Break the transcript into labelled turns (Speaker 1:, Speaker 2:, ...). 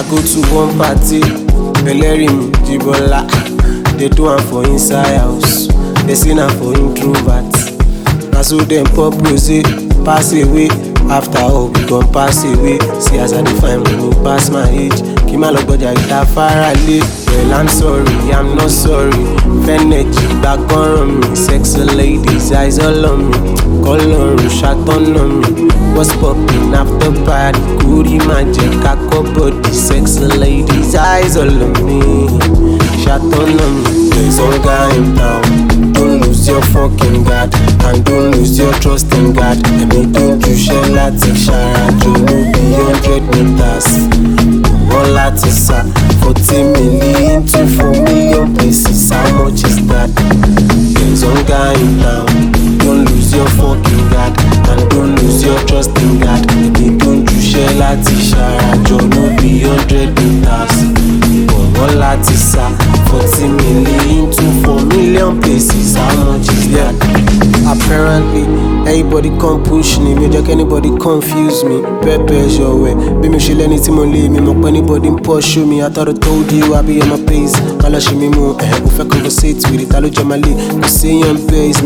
Speaker 1: go to one party, Belerim, Jibola. They do am for inside house, they sing am for introverts. Na so dem pop rosé, pass away. After all, we gon' pass away. See as I define when you pass my age. Kí má lọ gbọ́jà ìta faralé. Well, I'm sorry, I'm not sorry. Fẹ́nẹ̀jì gbàgbọ́ràn mi. Sexy ladies, eyes all on me. Kọ́lọ́run ṣàtọ́nà mi. What's poppin' after party? Kúrì má jẹ́ ká kọ́ body. Sexy ladies, eyes all on me. Ṣàtọ́nà mi. There's hunger in town. Don't lose your fucking guard, and don't lose your trust in God. Èmi dojú ṣẹ́ láti ṣàràjò ló bí 100 meters. Wọ́n láti sá 40 million to 4 million places. How much is that? There's hunger in town. Don't lose your fucking guard, and don't lose your trust in God. Èmi dojú ṣẹ́ láti ṣàràjò ló bí 100 meters. Wọ́n láti sá 40 million to 4 million places. How much is that? Apparently, everybody come push me. Me jẹ́ anybody confuse me. Pepper your way. Bí mi ṣe lẹ́ni tí mo lé mi mọ̀ pé anybody pursue me. I thought I told you I be on my pace. Má lọ ṣe mi mú kò fẹ́ conversate with it. Ta ló jẹ́ máa lé? Kò sí yan base.